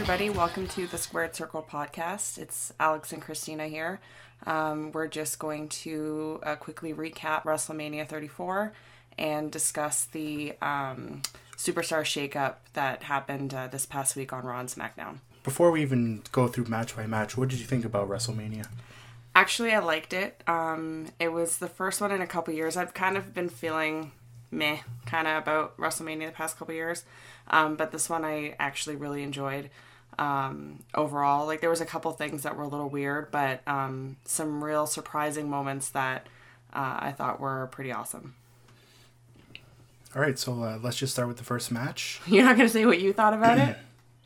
everybody. Welcome to the Squared Circle podcast. It's Alex and Christina here. We're just going to quickly recap WrestleMania 34 and discuss the superstar shakeup that happened this past week on Raw and SmackDown. Before we even go through match by match, what did you think about WrestleMania? Actually, I liked it. It was the first one in a couple years. I've kind of been feeling meh kind of about WrestleMania the past couple years. But this one I actually really enjoyed overall. Like, there was a couple things that were a little weird, but some real surprising moments that I thought were pretty awesome. All right, so let's just start with the first match. You're not going to say what you thought about it?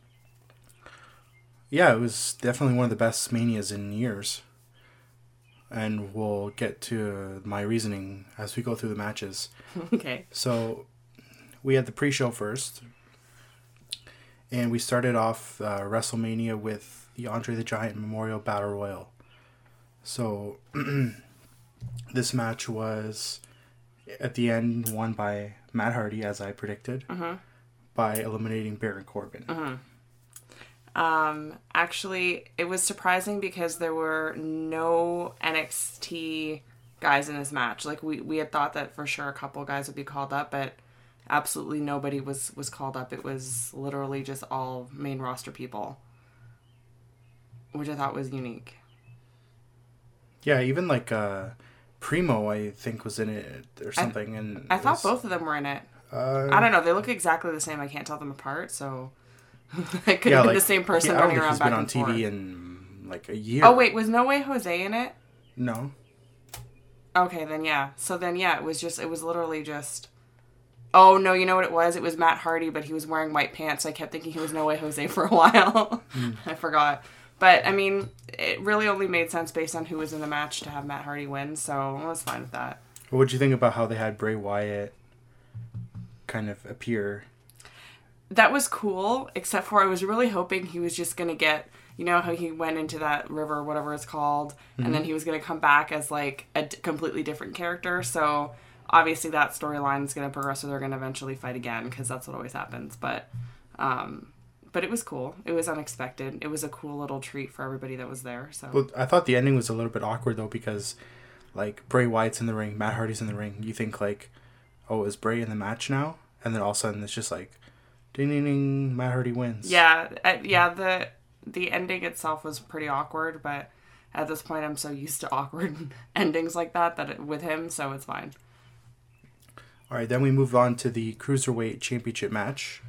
Yeah, it was definitely one of the best Manias in years. And we'll get to my reasoning as we go through the matches. Okay. So we had the pre-show first. And we started off WrestleMania with the Andre the Giant Memorial Battle Royal. So this match was, at the end, won by Matt Hardy, as I predicted, by eliminating Baron Corbin. Actually, it was surprising because there were no NXT guys in this match. Like, we had thought that for sure a couple guys would be called up, but absolutely nobody was called up. It was literally just all main roster people, which I thought was unique. Yeah, even like Primo, I think, was in it or something. I thought both of them were in it. I don't know. They look exactly the same. I can't tell them apart, so it could have been the same person running around back and forth. He's been on TV in like a year. Oh, wait, was No Way Jose in it? No. Okay, then yeah. So then, yeah, it was literally just... Oh, no, you know what it was? It was Matt Hardy, but he was wearing white pants, so I kept thinking he was No Way Jose for a while. I forgot. But, I mean, it really only made sense based on who was in the match to have Matt Hardy win, so I was fine with that. What would you think about how they had Bray Wyatt kind of appear? That was cool, except for I was really hoping he was just going to get... You know how he went into that river, whatever it's called, and then he was going to come back as, like, a completely different character, so... Obviously, that storyline is going to progress, so they're going to eventually fight again, because that's what always happens. But it was cool. It was unexpected. It was a cool little treat for everybody that was there. So. Well, I thought the ending was a little bit awkward, though, because, like, Bray Wyatt's in the ring, Matt Hardy's in the ring. You think, like, oh, is Bray in the match now? And then all of a sudden, it's just like, ding, ding, ding, Matt Hardy wins. Yeah, the ending itself was pretty awkward, but at this point, I'm so used to awkward endings like that with him, so it's fine. All right, then we move on to the Cruiserweight Championship match.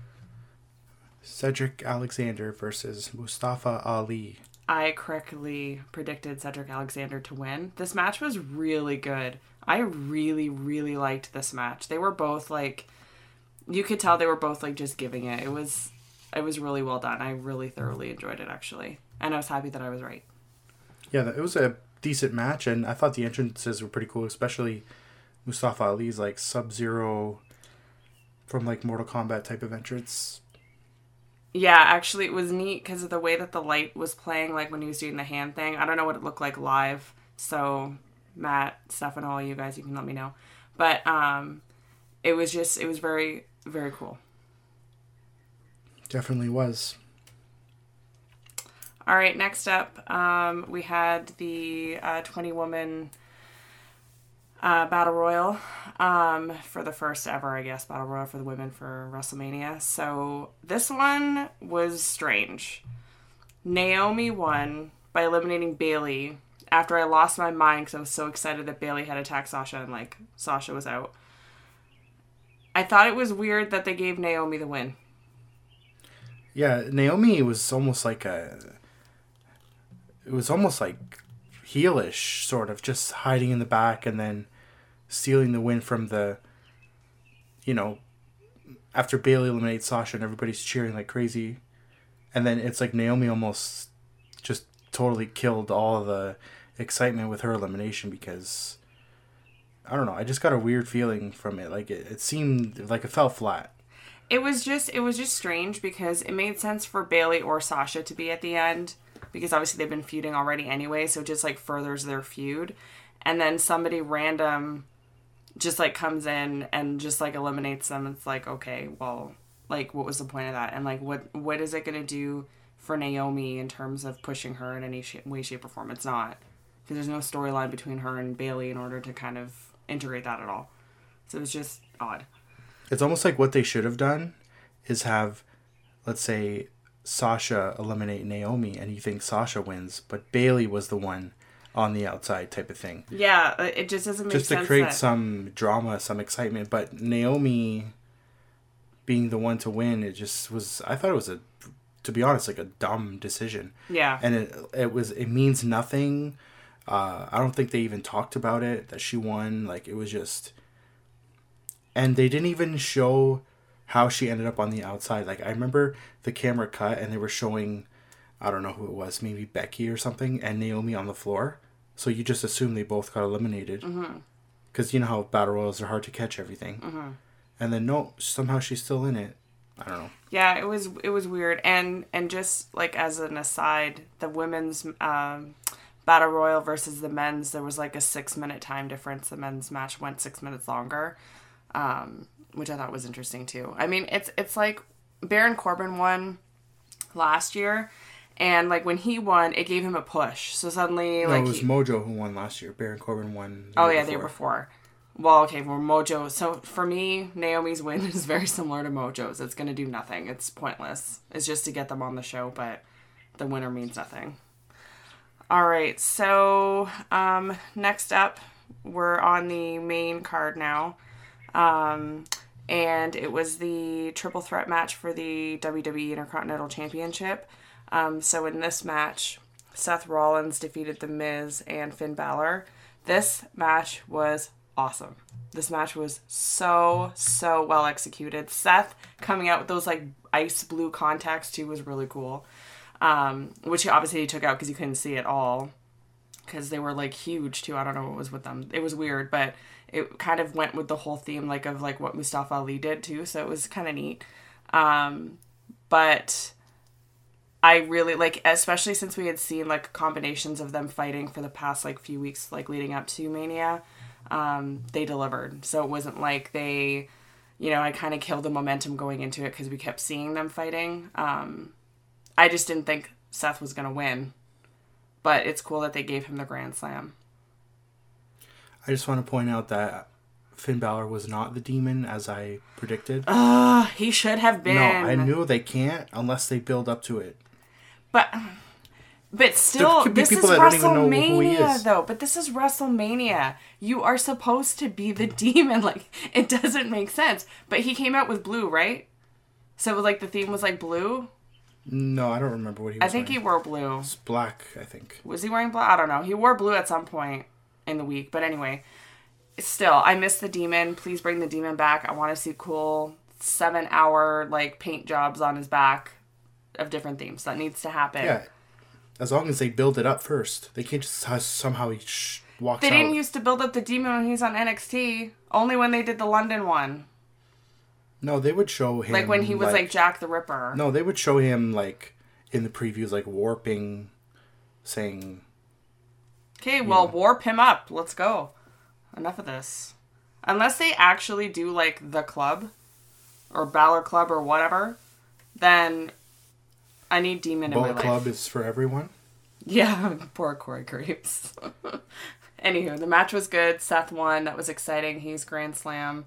Cedric Alexander versus Mustafa Ali. I correctly predicted Cedric Alexander to win. This match was really good. I really, really liked this match. They were both, like... You could tell they were both, like, just giving it. It was really well done. I really thoroughly enjoyed it, actually. And I was happy that I was right. Yeah, it was a decent match, and I thought the entrances were pretty cool, especially... Mustafa Ali's like Sub-Zero from like Mortal Kombat type of entrance. Yeah, actually it was neat because of the way that the light was playing, like when he was doing the hand thing. I don't know what it looked like live, so Matt, Stefano, all you guys, you can let me know. But it was very, very cool. Definitely was. All right, next up, we had the 20-woman... Battle Royal for the first ever, I guess, Battle Royal for the women for WrestleMania. So this one was strange. Naomi won by eliminating Bayley after I lost my mind because I was so excited that Bayley had attacked Sasha and, like, Sasha was out. I thought it was weird that they gave Naomi the win. Yeah, Naomi was almost like heelish, sort of, just hiding in the back and then stealing the win from the, you know, after Bayley eliminates Sasha and everybody's cheering like crazy. And then it's like Naomi almost just totally killed all the excitement with her elimination because, I don't know, I just got a weird feeling from it. Like, it seemed like it fell flat. It was just strange because it made sense for Bayley or Sasha to be at the end. Because obviously they've been feuding already anyway, so it just, like, furthers their feud. And then somebody random just, like, comes in and just, like, eliminates them. It's like, okay, well, like, what was the point of that? And, like, what is it going to do for Naomi in terms of pushing her in any way, shape, or form. It's not. Because there's no storyline between her and Bayley in order to kind of integrate that at all. So it was just odd. It's almost like what they should have done is have, let's say, Sasha eliminate Naomi and you think Sasha wins, but Bayley was the one on the outside type of thing. Yeah, it just doesn't make sense. Just to create some drama, some excitement. But Naomi being the one to win, it just was, I thought it was to be honest, like a dumb decision. Yeah. And it means nothing. I don't think they even talked about it, that she won. Like, it was just... And they didn't even show how she ended up on the outside. Like, I remember the camera cut and they were showing, I don't know who it was, maybe Becky or something, and Naomi on the floor. So you just assume they both got eliminated. Because you know how battle royals are hard to catch everything. And then, no, somehow she's still in it. I don't know. Yeah, it was weird. And just, like, as an aside, the women's battle royal versus the men's, there was, like, a 6-minute time difference. The men's match went 6 minutes longer. Which I thought was interesting too. I mean, it's like Baron Corbin won last year, and like when he won, it gave him a push. So suddenly, no, it was Mojo who won last year. Baron Corbin won. The year before. Well, okay, well, Mojo. So for me, Naomi's win is very similar to Mojo's. It's going to do nothing. It's pointless. It's just to get them on the show, but the winner means nothing. All right, so next up, we're on the main card now. And it was the triple threat match for the WWE Intercontinental Championship. So in this match, Seth Rollins defeated The Miz and Finn Balor. This match was awesome. This match was so well executed. Seth coming out with those like ice blue contacts too was really cool. Which obviously he took out because you couldn't see it all. Because they were like huge too. I don't know what was with them. It was weird, but it kind of went with the whole theme like of like what Mustafa Ali did too. So it was kind of neat. But I really like, especially since we had seen like combinations of them fighting for the past like few weeks, like leading up to Mania, they delivered. So it wasn't like they, I kind of killed the momentum going into it because we kept seeing them fighting. I just didn't think Seth was going to win. But it's cool that they gave him the Grand Slam. I just want to point out that Finn Balor was not the demon as I predicted. He should have been. No, I knew they can't unless they build up to it. But still, this is WrestleMania, though. But this is WrestleMania. You are supposed to be the demon. Like, it doesn't make sense. But he came out with blue, right? So, like, the theme was, like, blue? No, I don't remember what he was wearing. I think he wore blue. It's black, I think. Was he wearing black? I don't know. He wore blue at some point in the week. But anyway, still, I miss the demon. Please bring the demon back. I want to see cool 7-hour, like, paint jobs on his back of different themes. That needs to happen. Yeah. As long as they build it up first. They can't just somehow he walks out. They didn't used to build up the demon when he was on NXT. Only when they did the London one. No, they would show him... Like when he was like Jack the Ripper. No, they would show him like in the previews like warping, saying... Okay, well, warp him up. Let's go. Enough of this. Unless they actually do like the club or Balor Club or whatever, then I need demon in my life. Bullet Club is for everyone? Yeah, poor Corey Graves. Anywho, the match was good. Seth won. That was exciting. He's Grand Slam.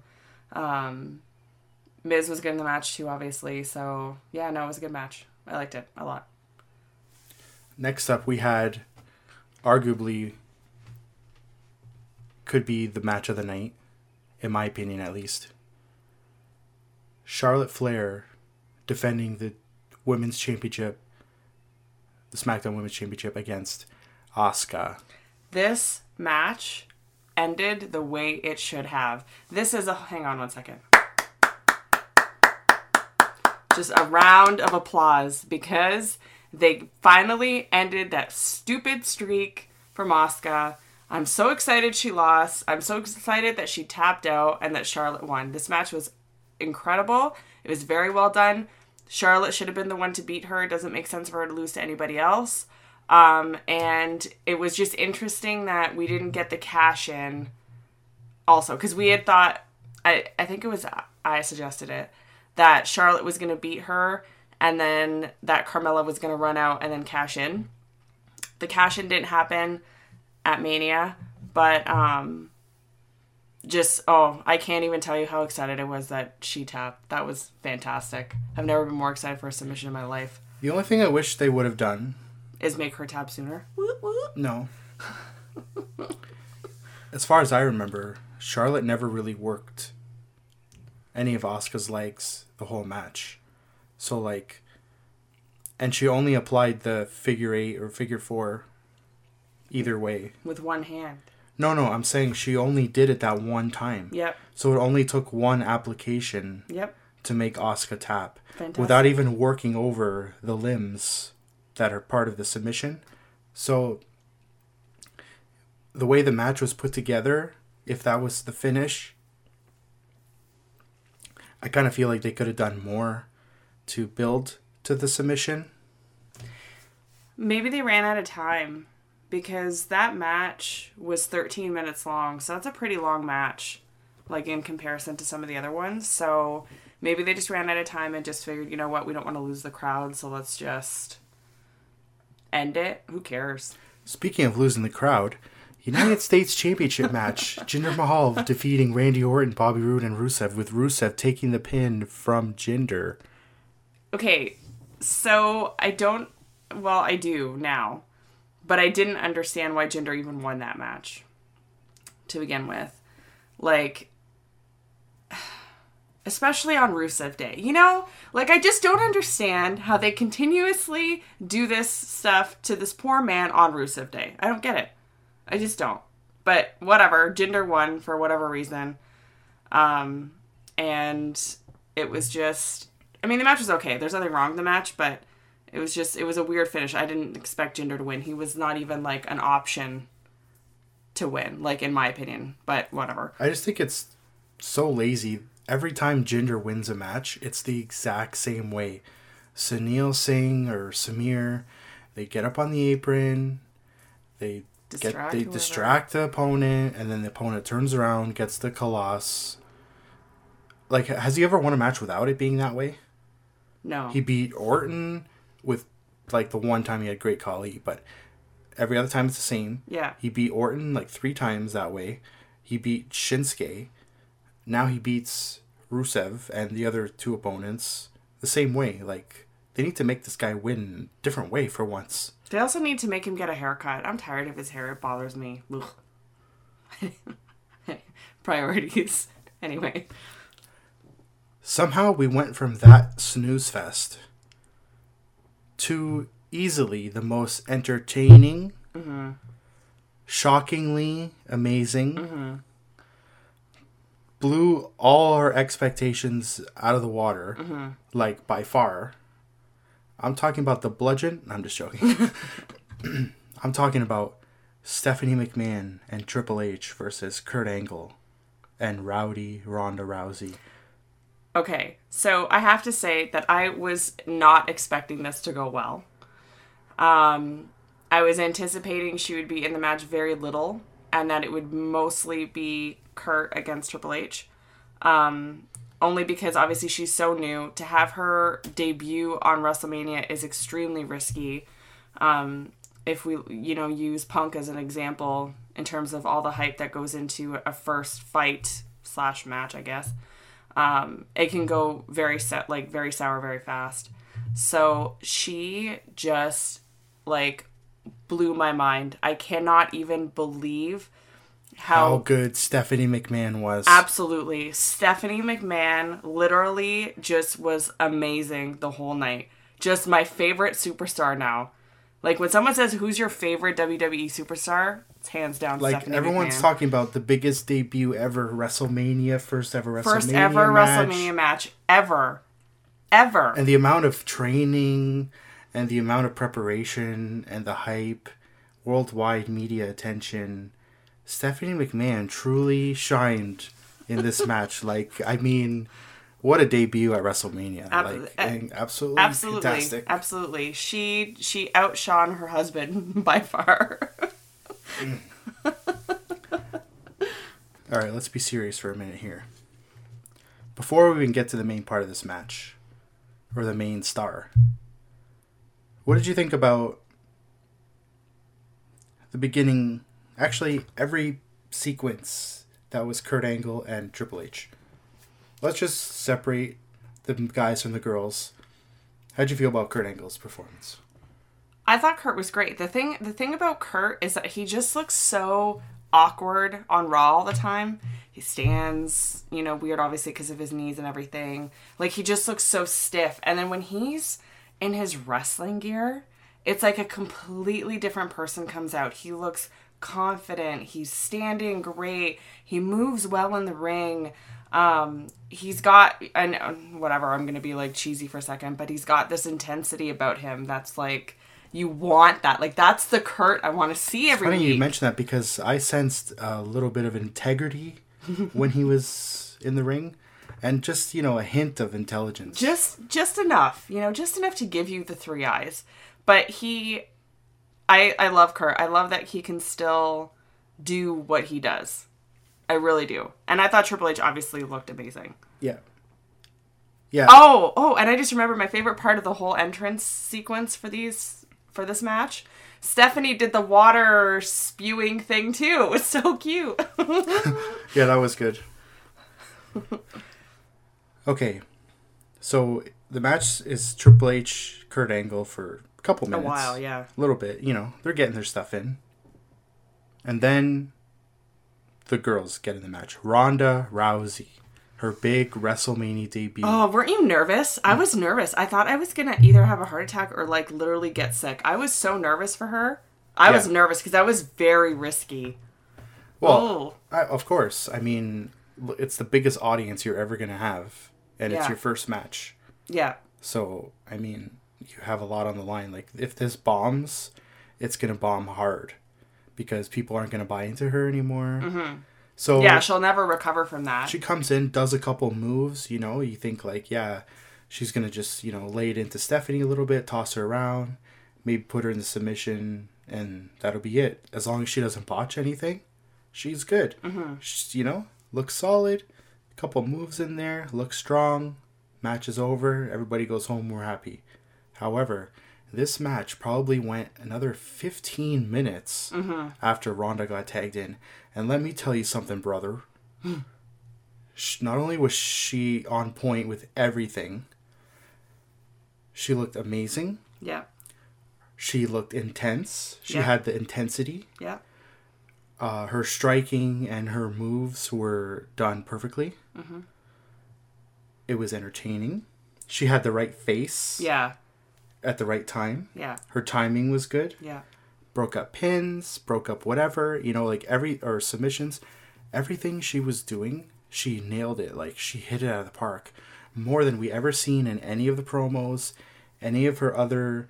Miz was good in the match too, obviously. So, yeah, no, it was a good match. I liked it a lot. Next up, we had arguably could be the match of the night, in my opinion at least. Charlotte Flair defending the Women's Championship, the SmackDown Women's Championship against Asuka. This match ended the way it should have. Hang on one second. Just a round of applause because they finally ended that stupid streak from Asuka. I'm so excited she lost. I'm so excited that she tapped out and that Charlotte won. This match was incredible. It was very well done. Charlotte should have been the one to beat her. It doesn't make sense for her to lose to anybody else. And it was just interesting that we didn't get the cash in also. Because we had thought, I think it was, I suggested it, that Charlotte was going to beat her and then that Carmella was going to run out and then cash in. The cash in didn't happen at Mania, but I can't even tell you how excited I was that she tapped. That was fantastic. I've never been more excited for a submission in my life. The only thing I wish they would have done is make her tap sooner. No. As far as I remember, Charlotte never really worked any of Asuka's legs the whole match. So, like, and she only applied the figure 8 or figure 4 either way. With one hand. No, I'm saying she only did it that one time. Yep. So it only took one application to make Asuka tap. Fantastic. Without even working over the limbs that are part of the submission. So the way the match was put together, if that was the finish, I kind of feel like they could have done more to build to the submission. Maybe they ran out of time. Because that match was 13 minutes long. So that's a pretty long match. Like in comparison to some of the other ones. So maybe they just ran out of time and just figured, you know what, we don't want to lose the crowd. So let's just end it. Who cares? Speaking of losing the crowd, United States Championship match. Jinder Mahal defeating Randy Orton, Bobby Roode, and Rusev. With Rusev taking the pin from Jinder. Okay. So I do now. But I didn't understand why Jinder even won that match to begin with. Like, especially on Rusev Day. You know? Like, I just don't understand how they continuously do this stuff to this poor man on Rusev Day. I don't get it. I just don't. But whatever. Jinder won for whatever reason. And it was just... I mean, the match was okay. There's nothing wrong with the match, but... It was a weird finish. I didn't expect Jinder to win. He was not even, like, an option to win, like, in my opinion. But whatever. I just think it's so lazy. Every time Jinder wins a match, it's the exact same way. Sunil Singh or Samir, they get up on the apron, they distract the opponent, and then the opponent turns around, gets the Khallas. Like, has he ever won a match without it being that way? No. He beat Orton... with, like, the one time he had Great Khali, but every other time it's the same. Yeah. He beat Orton, like, 3 times that way. He beat Shinsuke. Now he beats Rusev and the other 2 opponents the same way. Like, they need to make this guy win a different way for once. They also need to make him get a haircut. I'm tired of his hair. It bothers me. Priorities. Anyway. Somehow we went from that snooze fest to easily the most entertaining, shockingly amazing, blew all our expectations out of the water, like by far. I'm talking about the bludgeon. I'm just joking. I'm talking about Stephanie McMahon and Triple H versus Kurt Angle and Rowdy Ronda Rousey. Okay, so I have to say that I was not expecting this to go well. I was anticipating she would be in the match very little, and that it would mostly be Kurt against Triple H. Only because obviously she's so new. To have her debut on WrestleMania is extremely risky. If we, use Punk as an example in terms of all the hype that goes into a first fight / match, I guess. It can go very sour very fast. So she just, blew my mind. I cannot even believe how good Stephanie McMahon was. Absolutely. Stephanie McMahon literally just was amazing the whole night. Just my favorite superstar now. Like, when someone says, who's your favorite WWE superstar? It's hands down Stephanie everyone's McMahon. Talking about the biggest debut ever, WrestleMania, first ever WrestleMania match ever. Ever. And the amount of training and the amount of preparation and the hype, worldwide media attention. Stephanie McMahon truly shined in this match. What a debut at WrestleMania. Absolutely fantastic. Absolutely. She outshone her husband by far. Alright, let's be serious for a minute here. Before we even get to the main part of this match, or the main star. What did you think about the beginning? Actually, every sequence that was Kurt Angle and Triple H. Let's just separate the guys from the girls. How'd you feel about Kurt Angle's performance? I thought Kurt was great. The thing about Kurt is that he just looks so awkward on Raw all the time. He stands, weird obviously because of his knees and everything. Like, he just looks so stiff. And then when he's in his wrestling gear, it's like a completely different person comes out. He looks confident. He's standing great. He moves well in the ring. He's got, and whatever, I'm going to be like cheesy for a second, but he's got this intensity about him that's like, you want that. Like, that's the Kurt I want to see every week. Funny you mention that because I sensed a little bit of integrity when he was in the ring. And just, a hint of intelligence. Just enough. Just enough to give you the three eyes. But I love Kurt. I love that he can still do what he does. I really do. And I thought Triple H obviously looked amazing. Yeah. Yeah. Oh, and I just remember my favorite part of the whole entrance sequence for this match. Stephanie did the water spewing thing too. It was so cute. Yeah, that was good. Okay. So the match is Triple H, Kurt Angle for a couple minutes. A while, yeah. A little bit, they're getting their stuff in. And then the girls get in the match. Ronda Rousey, her big WrestleMania debut. Oh, weren't you nervous? I was nervous. I thought I was going to either have a heart attack or like literally get sick. I was so nervous for her. I was nervous because that was very risky. Well, of course. I mean, it's the biggest audience you're ever going to have. And it's your first match. Yeah. So, I mean, you have a lot on the line. Like, if this bombs, it's going to bomb hard. Because people aren't going to buy into her anymore. Mm-hmm. So yeah, she'll never recover from that. She comes in, does a couple moves, you think like, yeah, she's going to just, lay it into Stephanie a little bit, toss her around, maybe put her in the submission, and that'll be it. As long as she doesn't botch anything, she's good. Mm-hmm. She, looks solid, a couple moves in there, looks strong, match is over, everybody goes home, we're happy. However, this match probably went another 15 minutes after Ronda got tagged in. And let me tell you something, brother. Not only was she on point with everything, she looked amazing. Yeah. She looked intense. She had the intensity. Yeah. Her striking and her moves were done perfectly. Mm-hmm. It was entertaining. She had the right face. Yeah. At the right time. Yeah. Her timing was good. Yeah. Broke up pins, broke up whatever, or submissions. Everything she was doing, she nailed it. Like, she hit it out of the park. More than we ever seen in any of the promos, any of her other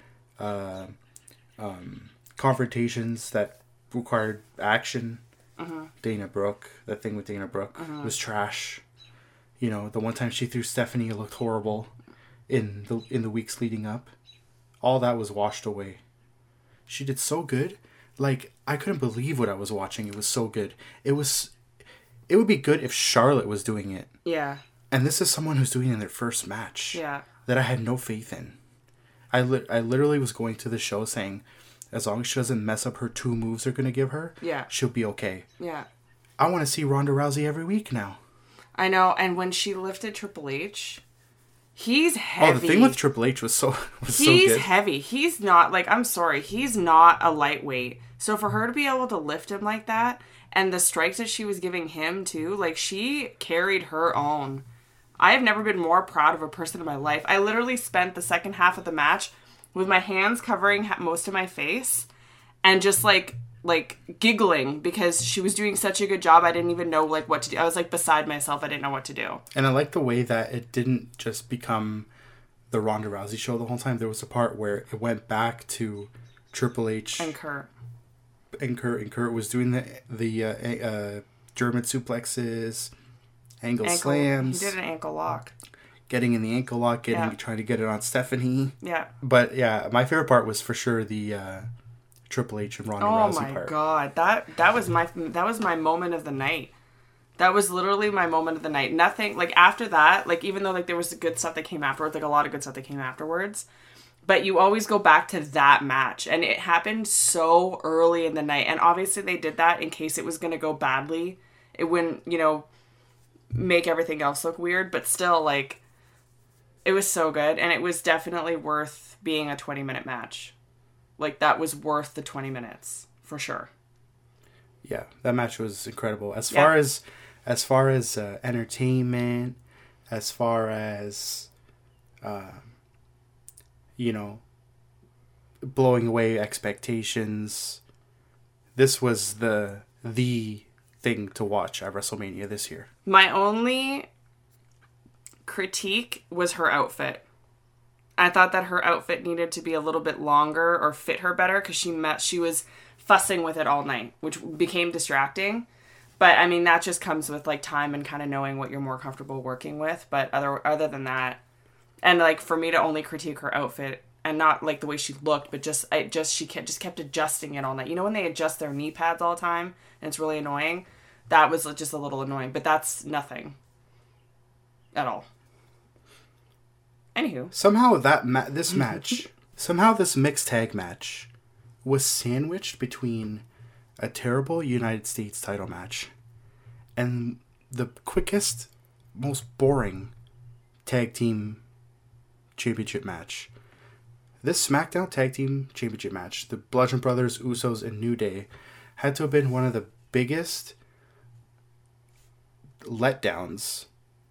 confrontations that required action. Uh-huh. Dana Brooke, that thing with Dana Brooke was trash. The one time she threw Stephanie, it looked horrible in the weeks leading up. All that was washed away. She did so good. Like, I couldn't believe what I was watching. It was so good. It would be good if Charlotte was doing it. Yeah. And this is someone who's doing it in their first match. Yeah. That I had no faith in. I literally was going to the show saying, as long as she doesn't mess up her 2 moves they're going to give her, she'll be okay. Yeah. I want to see Ronda Rousey every week now. I know. And when she lifted Triple H... He's heavy. Oh, the thing with Triple H was so good. He's heavy. He's not, like, I'm sorry, he's not a lightweight. So for her to be able to lift him like that, and the strikes that she was giving him, too, like, she carried her own. I have never been more proud of a person in my life. I literally spent the second half of the match with my hands covering most of my face, and just, like giggling because she was doing such a good job. I didn't even know what to do. I was beside myself. I didn't know what to do. And I like the way that it didn't just become the Ronda Rousey show the whole time. There was a part where it went back to Triple H and Kurt. And Kurt was doing the German suplexes, ankle slams. He did an ankle lock. Getting in the ankle lock, trying to get it on Stephanie. Yeah. But yeah, my favorite part was for sure the Triple H and Ronda Rousey part. Oh my god, that was my moment of the night. That was literally my moment of the night. Nothing, like, after that, like, even though, like, there was good stuff that came afterwards, like, a lot of good stuff that came afterwards, but you always go back to that match, and it happened so early in the night, and obviously they did that in case it was going to go badly. It wouldn't, you know, make everything else look weird, but still, like, it was so good, and it was definitely worth being a 20-minute match. Like, that was worth the 20 minutes, for sure. Yeah, that match was incredible. As far as entertainment, as far as you know, blowing away expectations, this was the thing to watch at WrestleMania this year. My only critique was her outfit. I thought that her outfit needed to be a little bit longer or fit her better because she was fussing with it all night, which became distracting. But I mean, that just comes with like time and kind of knowing what you're more comfortable working with. But other than that, and like for me to only critique her outfit and not like the way she looked, but she kept adjusting it all night. You know when they adjust their knee pads all the time and it's really annoying? That was just a little annoying, but that's nothing at all. Anywho, somehow this mixed tag match was sandwiched between a terrible United States title match and the quickest, most boring tag team championship match. This SmackDown Tag Team Championship match, the Bludgeon Brothers, Usos, and New Day, had to have been one of the biggest letdowns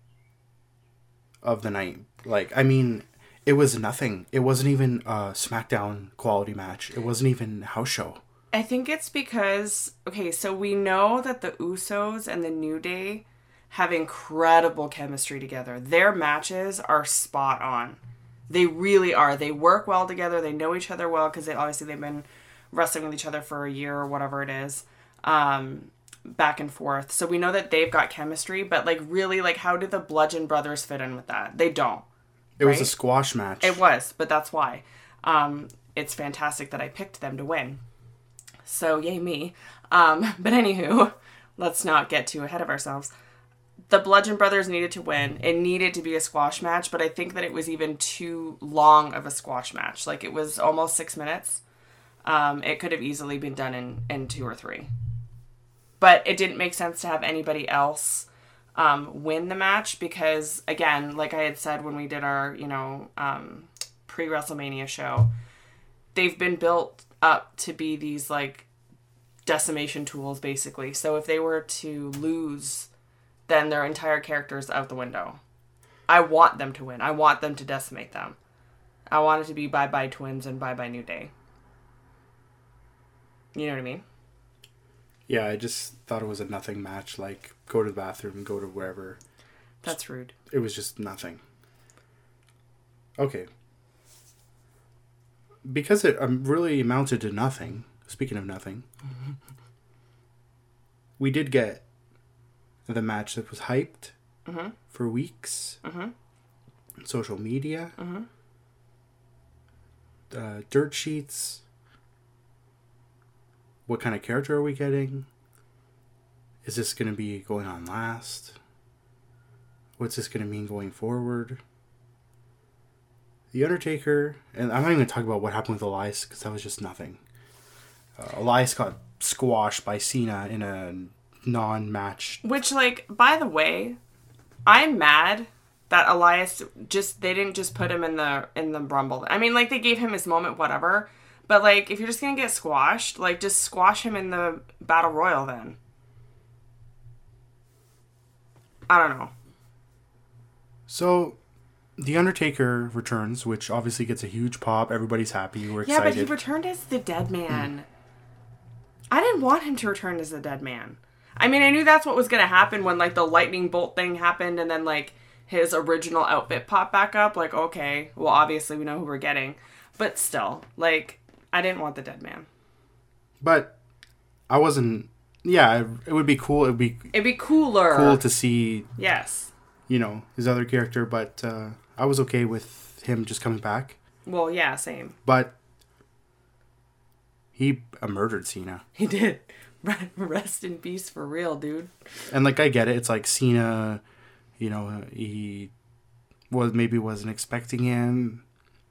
of the night. Like, I mean, it was nothing. It wasn't even a SmackDown quality match. It wasn't even a house show. I think it's because, okay, so we know that the Usos and the New Day have incredible chemistry together. Their matches are spot on. They really are. They work well together. They know each other well because they've been wrestling with each other for a year or whatever it is, back and forth. So we know that they've got chemistry, but like really, like how do the Bludgeon Brothers fit in with that? They don't. It was a squash match. It was, but that's why. It's fantastic that I picked them to win. So yay me. But anywho, let's not get too ahead of ourselves. The Bludgeon Brothers needed to win. It needed to be a squash match, but I think that it was even too long of a squash match. Like, it was almost 6 minutes. It could have easily been done in 2 or 3. But it didn't make sense to have anybody else win the match because, again, like I had said when we did our, pre-WrestleMania show, they've been built up to be these, like, decimation tools, basically. So if they were to lose, then their entire character is out the window. I want them to win. I want them to decimate them. I want it to be bye-bye Twins and bye-bye New Day. You know what I mean? Yeah, I just thought it was a nothing match. Like, go to the bathroom, go to wherever. That's rude. It was just nothing. Okay. Because it really amounted to nothing, speaking of nothing, we did get the match that was hyped for weeks. Social media. Dirt sheets. What kind of character are we getting? Is this going to be going on last? What's this going to mean going forward? The Undertaker, and I'm not even going to talk about what happened with Elias because that was just nothing. Elias got squashed by Cena in a non-match. Which, like, by the way, I'm mad that Elias they didn't just put him in the Rumble. I mean, like, they gave him his moment, whatever. But, like, if you're just going to get squashed, like, just squash him in the Battle Royal then. I don't know. So, The Undertaker returns, which obviously gets a huge pop. Everybody's happy. We're excited. Yeah, but he returned as the dead man. I didn't want him to return as the dead man. I mean, I knew that's what was going to happen when, like, the lightning bolt thing happened and then, like, his original outfit popped back up. Like, okay, well, obviously we know who we're getting. But still, like, I didn't want the dead man. But I wasn't... Yeah, it would be cool. It'd be cooler. Cool to see... Yes. His other character, but I was okay with him just coming back. Well, yeah, same. But he murdered Cena. He did. Rest in peace for real, dude. And like I get it, it's like Cena, you know, he wasn't expecting him.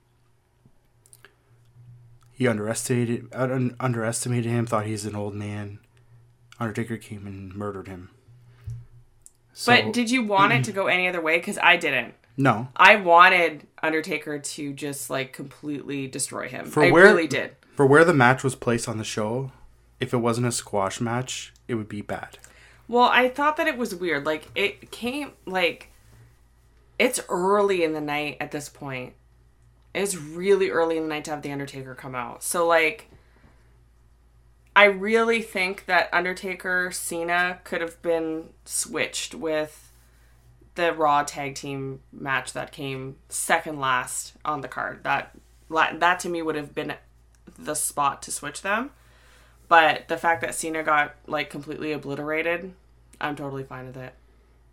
He underestimated him, thought he's an old man. Undertaker came and murdered him. So, but did you want it to go any other way? Because I didn't. No. I wanted Undertaker to just, like, completely destroy him. I really did. For where the match was placed on the show, if it wasn't a squash match, it would be bad. Well, I thought that it was weird. Like, it came, like, it's early in the night at this point. It's really early in the night to have The Undertaker come out. So, like, I really think that Undertaker, Cena could have been switched with the Raw tag team match that came second last on the card. That to me would have been the spot to switch them. But the fact that Cena got, like, completely obliterated, I'm totally fine with it.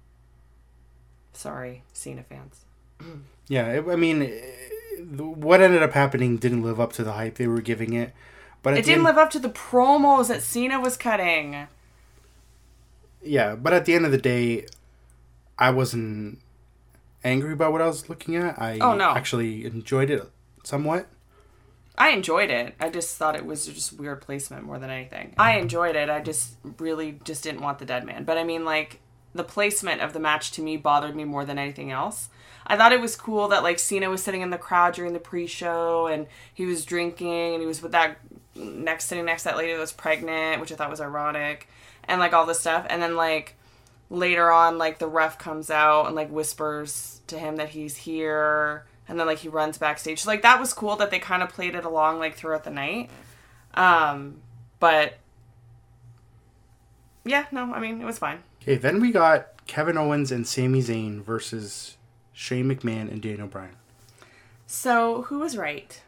Sorry, Cena fans. Yeah, what ended up happening didn't live up to the hype they were giving it. But it didn't live up to the promos that Cena was cutting. Yeah, but at the end of the day, I wasn't angry about what I was looking at. I actually enjoyed it somewhat. I enjoyed it. I just thought it was just weird placement more than anything. I enjoyed it. I just really just didn't want the dead man. But I mean, like, the placement of the match to me bothered me more than anything else. I thought it was cool that, like, Cena was sitting in the crowd during the pre-show and he was drinking and he was with that sitting next to that lady that was pregnant, which I thought was ironic, and, like, all this stuff. And then, like, later on, like, the ref comes out and, like, whispers to him that he's here, and then, like, he runs backstage. So, like, that was cool that they kind of played it along, like, throughout the night. But yeah, no, I mean, it was fine. Okay, then we got Kevin Owens and Sami Zayn versus Shane McMahon and Daniel Bryan. So, who was right?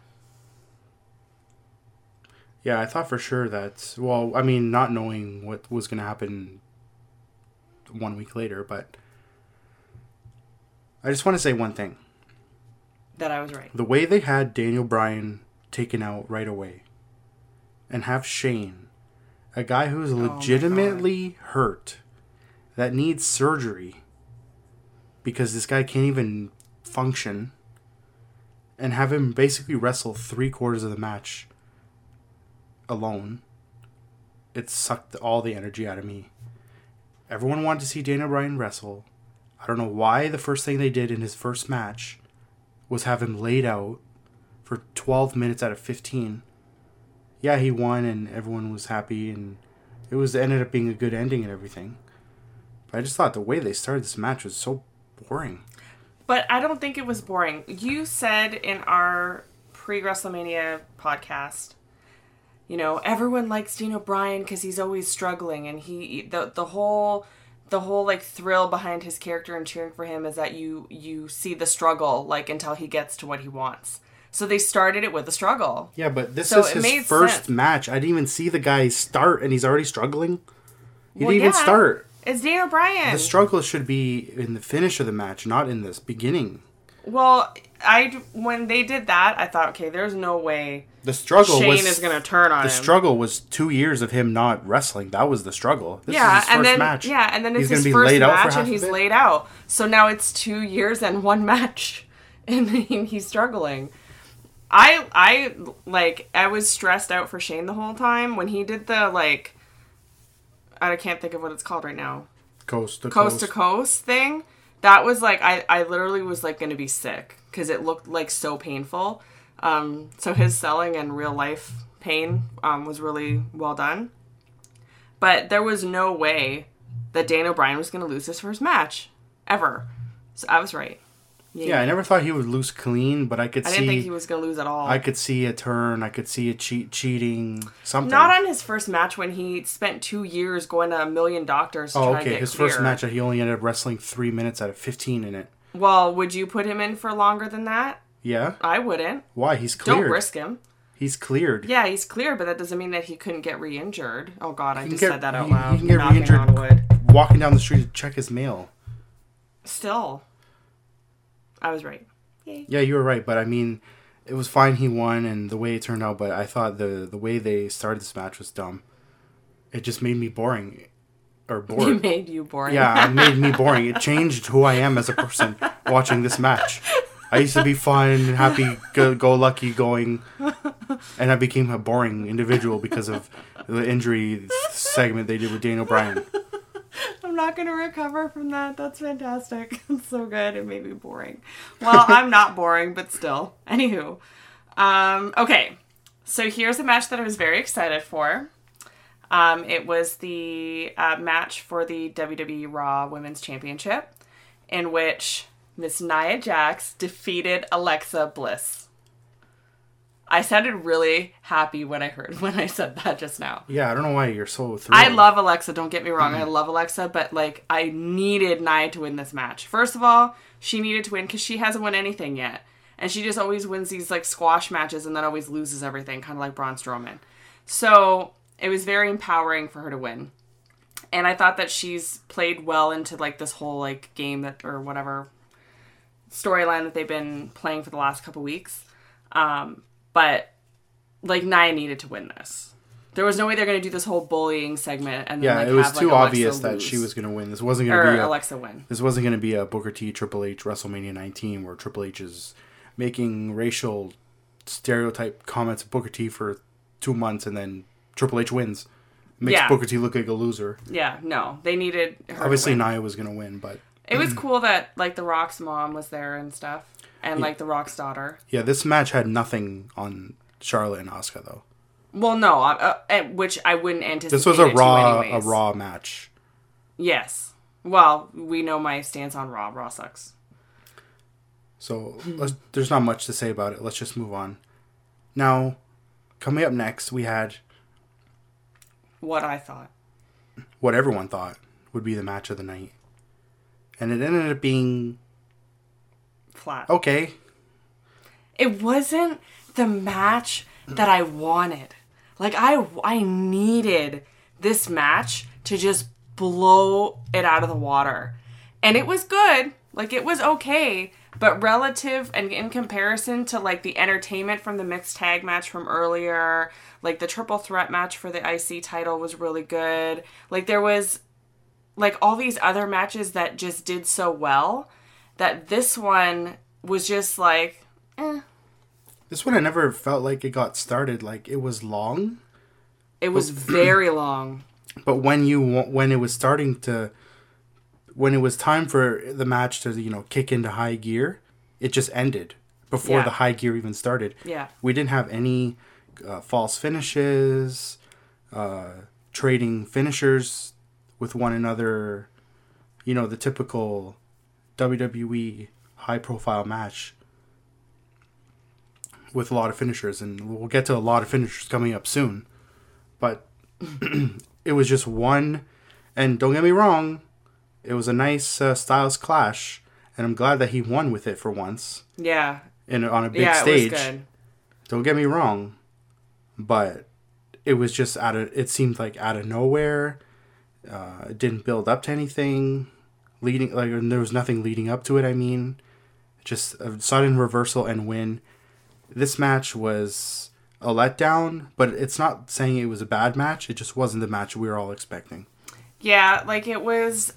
Yeah, I thought for sure that... Well, I mean, not knowing what was going to happen 1 week later, but... I just want to say one thing. That I was right. The way they had Daniel Bryan taken out right away, and have Shane, a guy who's legitimately hurt, that needs surgery, because this guy can't even function, and have him basically wrestle 3/4 of the match alone. It sucked all the energy out of me. Everyone wanted to see Daniel Bryan wrestle. I don't know why the first thing they did in his first match was have him laid out for 12 minutes out of 15. Yeah, he won and everyone was happy and it ended up being a good ending and everything. But I just thought the way they started this match was so boring. But I don't think it was boring. You said in our pre-WrestleMania podcast, you know, everyone likes Daniel Bryan because he's always struggling, and the whole like thrill behind his character and cheering for him is that you see the struggle, like, until he gets to what he wants. So they started it with a struggle. Yeah, but this is his first match. I didn't even see the guy start, and he's already struggling. He didn't even start. It's Daniel Bryan. The struggle should be in the finish of the match, not in this beginning. Well, when they did that, I thought, okay, there's no way Shane is going to turn on him. The struggle was 2 years of him not wrestling. That was the struggle. This is his first match. Yeah, and then it's his first match, and he's laid out. So now it's 2 years and one match, and he's struggling. I was stressed out for Shane the whole time when he did the, like, I can't think of what it's called right now. Coast to coast thing. That was like, I literally was like going to be sick because it looked like so painful. So his selling and real life pain was really well done. But there was no way that Daniel Bryan was going to lose his first match ever. So I was right. Yeah, I never thought he would lose clean, but I didn't think he was going to lose at all. I could see a turn. I could see a cheating, something. Not on his first match when he spent 2 years going to 1 million doctors to try to get his clear. first match, he only ended up wrestling 3 minutes out of 15 in it. Well, would you put him in for longer than that? Yeah. I wouldn't. Why? He's cleared. Don't risk him. He's cleared. Yeah, he's cleared, but that doesn't mean that he couldn't get re-injured. Oh, God, I just said that out loud. He can get re-injured walking down the street to check his mail. Still. I was right. Yay. Yeah, you were right, but I mean, it was fine he won and the way it turned out, but I thought the way they started this match was dumb. it just made me boring. Or bored. It made you boring. Yeah, it made me boring. It changed who I am as a person watching this match. I used to be fun, happy, go lucky going, and I became a boring individual because of the injury segment they did with Daniel Bryan. I'm not going to recover from that. That's fantastic. It's so good. It made me boring. Well, I'm not boring, but still. Anywho. Okay. So here's a match that I was very excited for. It was the match for the WWE Raw Women's Championship, in which Miss Nia Jax defeated Alexa Bliss. I sounded really happy when I said that just now. Yeah, I don't know why you're so thrilled. I love Alexa, don't get me wrong. I love Alexa, but like I needed Nia to win this match. First of all, she needed to win because she hasn't won anything yet. And she just always wins these like squash matches and then always loses everything, kind of like Braun Strowman. So it was very empowering for her to win. And I thought that she's played well into like this whole like game that, or whatever storyline that they've been playing for the last couple weeks. But like Nia needed to win this. There was no way they're going to do this whole bullying segment and then it was have, too like, obvious Alexa that lose. she was going to win. This wasn't going to be Alexa win. This wasn't going to be a Booker T Triple H WrestleMania 19 where Triple H is making racial stereotype comments of Booker T for 2 months and then Triple H wins. Makes Booker T look like a loser. Yeah, no. They needed her Obviously, to win. Nia was going to win, but... It was cool that, like, The Rock's mom was there and stuff. And, like, The Rock's daughter. Yeah, this match had nothing on Charlotte and Asuka, though. Well, no. Which I wouldn't anticipate. This was a Raw match. Yes. Well, we know my stance on Raw. Raw sucks. So, there's not much to say about it. Let's just move on. Now, coming up next, we had... What I thought. What everyone thought would be the match of the night. And it ended up being... Flat. Okay. It wasn't the match that I wanted. Like, I needed this match to just blow it out of the water. And it was good. Like, it was okay. But relative and in comparison to, like, the entertainment from the mixed tag match from earlier, like, the triple threat match for the IC title was really good. Like, there was, like, all these other matches that just did so well that this one was just, like, eh. This one I never felt like it got started. Like, it was long. It was very long. But when it was starting to... When it was time for the match to, kick into high gear, it just ended before the high gear even started. Yeah. We didn't have any false finishes, trading finishers with one another. The typical WWE high-profile match with a lot of finishers. And we'll get to a lot of finishers coming up soon. But it was just one... And don't get me wrong... It was a nice Styles clash, and I'm glad that he won with it for once. Yeah. On a big stage. It was good. Don't get me wrong, but it was just it seemed like out of nowhere. It didn't build up to anything. There was nothing leading up to it, I mean. Just a sudden reversal and win. This match was a letdown, but it's not saying it was a bad match. It just wasn't the match we were all expecting. Yeah, like it was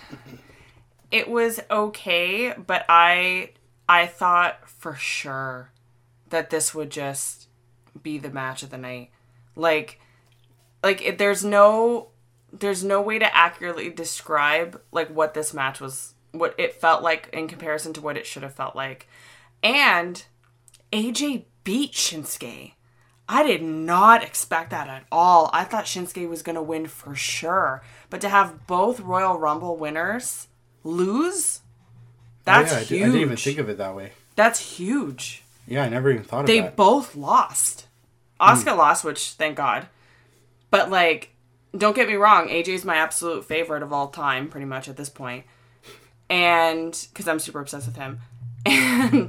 okay, but I thought for sure that this would just be the match of the night. There's no way to accurately describe like what this match was, what it felt like in comparison to what it should have felt like. And AJ beat Shinsuke. I did not expect that at all. I thought Shinsuke was going to win for sure. But to have both Royal Rumble winners lose, that's huge. I didn't even think of it that way. That's huge. Yeah, I never even thought of that. They both lost. Asuka lost, which, thank God. But, like, don't get me wrong, AJ's my absolute favorite of all time, pretty much, at this point. And, because I'm super obsessed with him. And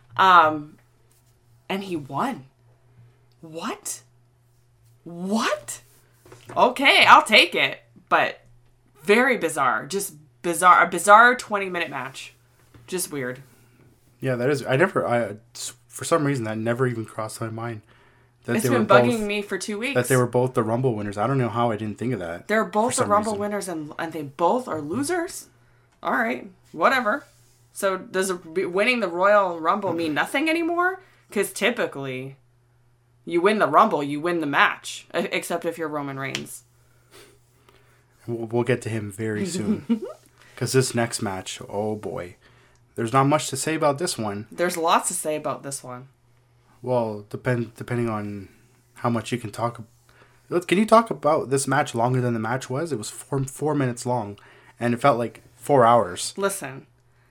he won. What? Okay, I'll take it. But very bizarre. Just bizarre. A bizarre 20-minute match. Just weird. Yeah, that is... for some reason, that never even crossed my mind. That It's they been were bugging both, me for 2 weeks. that they were both the Rumble winners. I don't know how I didn't think of that. They're both for the some Rumble reason. winners, and they both are losers? All right, whatever. So does winning the Royal Rumble mean nothing anymore? Because typically, you win the Rumble, you win the match. Except if you're Roman Reigns. We'll get to him very soon. Because this next match, oh boy. There's not much to say about this one. There's lots to say about this one. Well, depending on how much you can talk. Can you talk about this match longer than the match was? It was 4 minutes long, and it felt like 4 hours. Listen,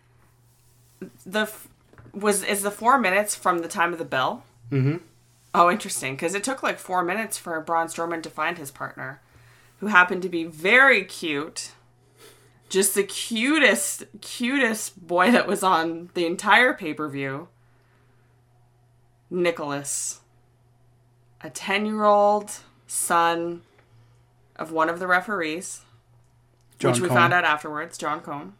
is the 4 minutes from the time of the bell? Mm-hmm. Oh, interesting, because it took like 4 minutes for Braun Strowman to find his partner, who happened to be very cute. Just the cutest boy that was on the entire pay-per-view. Nicholas. A 10-year-old son of one of the referees. John which we Cone. found out afterwards. John Cone.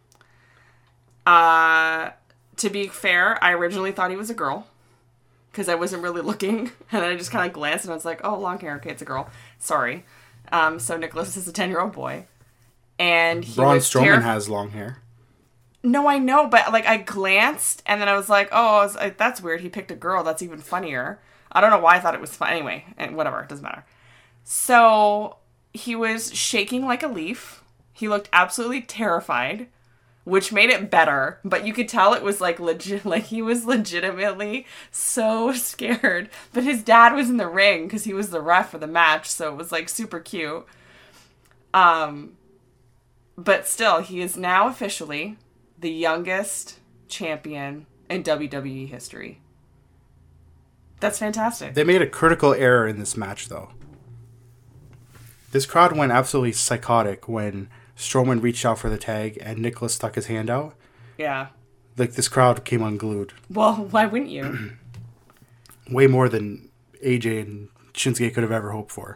To be fair, I originally thought he was a girl. Because I wasn't really looking. And then I just kind of glanced and I was like, oh, long hair. Okay, it's a girl. Sorry. So Nicholas is a 10-year-old boy. And he Braun was Strowman has long hair. No, I know, but like I glanced and then I was like, oh, that's weird. He picked a girl. That's even funnier. I don't know why I thought it was fun. Anyway, whatever. It doesn't matter. So he was shaking like a leaf. He looked absolutely terrified, which made it better. But you could tell it was like legit. Like he was legitimately so scared. But his dad was in the ring because he was the ref for the match. So it was like super cute. But still, he is now officially the youngest champion in WWE history. That's fantastic. They made a critical error in this match, though. This crowd went absolutely psychotic when Strowman reached out for the tag and Nicholas stuck his hand out. Yeah. Like, this crowd came unglued. Well, why wouldn't you? Way more than AJ and Shinsuke could have ever hoped for.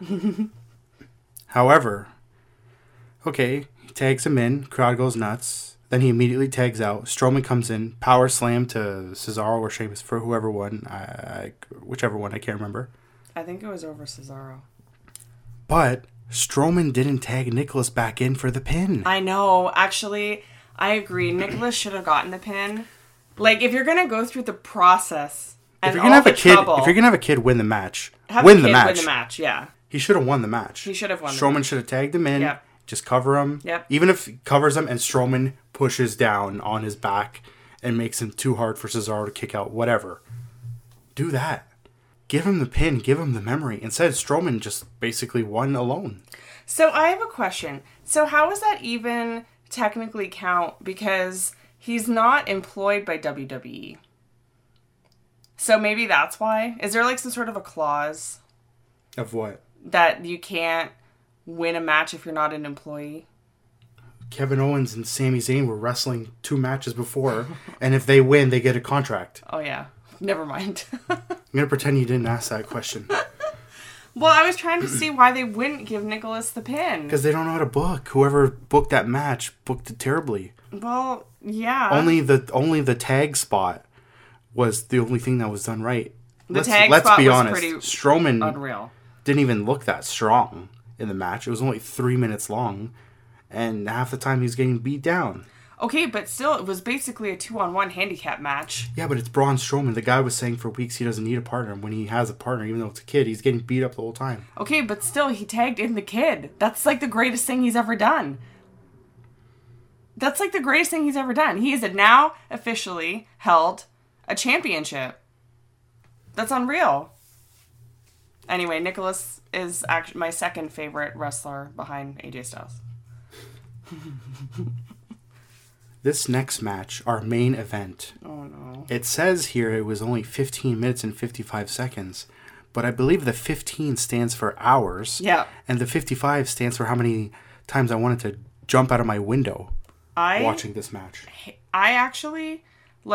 However, okay, he tags him in, crowd goes nuts. Then he immediately tags out. Strowman comes in, power slam to Cesaro or Sheamus for whoever won. Whichever one, I can't remember. I think it was over Cesaro. But Strowman didn't tag Nicholas back in for the pin. I know. Actually, I agree. Nicholas should have gotten the pin. Like, if you're going to go through the process and If you're gonna all have a the kid, trouble... If you're gonna have a kid win the match, have win the the kid match. win the match, yeah. He should have won the match. He should have won the Strowman match. should have tagged him in. Yep. Just cover him. Yep. Even if he covers him and Strowman pushes down on his back and makes him too hard for Cesaro to kick out, whatever. Do that. Give him the pin. Give him the memory. Instead, Strowman just basically won alone. So I have a question. So how does that even technically count? Because he's not employed by WWE. So maybe that's why. Is there like some sort of a clause Of what? that you can't win a match if you're not an employee? Kevin Owens and Sami Zayn were wrestling 2 matches before, and if they win, they get a contract. Oh yeah. Never mind. I'm going to pretend you didn't ask that question. Well, I was trying to see why they wouldn't give Nicholas the pin. Because they don't know how to book. Whoever booked that match booked it terribly. Well, yeah. Only the tag spot was the only thing that was done right. Let's be honest. Pretty Strowman unreal. didn't even look that strong in the match. It was only 3 minutes long, and half the time he's getting beat down. Okay, but still, it was basically a 2-on-1 handicap match. Yeah, but it's Braun Strowman. The guy was saying for weeks he doesn't need a partner. When he has a partner, even though it's a kid, he's getting beat up the whole time. Okay, but still, he tagged in the kid. That's like the greatest thing he's ever done. That's like the greatest thing he's ever done. He has now officially held a championship. That's unreal. Anyway, Nicholas is actually my second favorite wrestler behind AJ Styles. This next match, our main event. Oh no. It says here it was only 15 minutes and 55 seconds. But I believe the 15 stands for hours. Yeah. And the 55 stands for how many times I wanted to jump out of my window watching this match. I actually,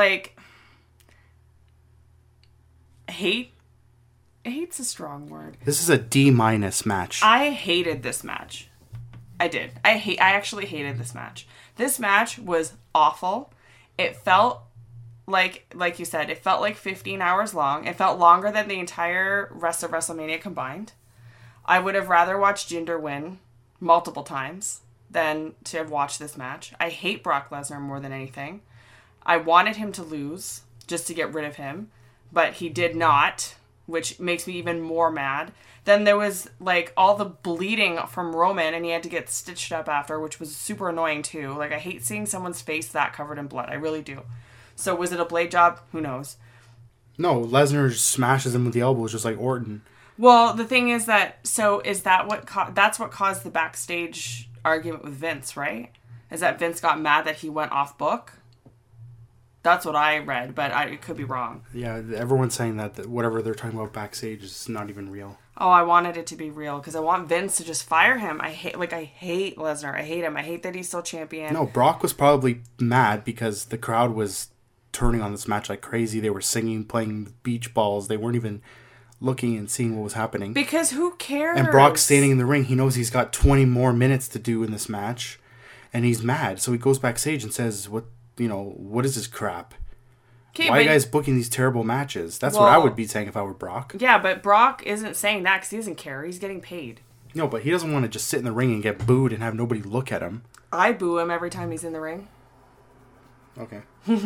hate's a strong word. This is a D- match. I hated this match. I did. I actually hated this match. This match was awful. It felt like you said, it felt like 15 hours long. It felt longer than the entire rest of WrestleMania combined. I would have rather watched Jinder win multiple times than to have watched this match. I hate Brock Lesnar more than anything. I wanted him to lose just to get rid of him, but he did not, which makes me even more mad. Then there was like all the bleeding from Roman and he had to get stitched up after, which was super annoying too. Like, I hate seeing someone's face that covered in blood. I really do. So was it a blade job? Who knows? No, Lesnar smashes him with the elbows just like Orton. Well, the thing is that, so is that that's what caused the backstage argument with Vince, right? Is that Vince got mad that he went off book? That's what I read, but it could be wrong. Yeah, everyone's saying that whatever they're talking about backstage is not even real. Oh, I wanted it to be real because I want Vince to just fire him. I hate Lesnar. I hate him. I hate that he's still champion. No, Brock was probably mad because the crowd was turning on this match like crazy. They were singing, playing beach balls. They weren't even looking and seeing what was happening. Because who cares? And Brock's standing in the ring. He knows he's got 20 more minutes to do in this match. And he's mad. So he goes backstage and says, what is this crap? Why are you guys booking these terrible matches? That's what I would be saying if I were Brock. Yeah, but Brock isn't saying that because he doesn't care. He's getting paid. No, but he doesn't want to just sit in the ring and get booed and have nobody look at him. I boo him every time he's in the ring. Okay.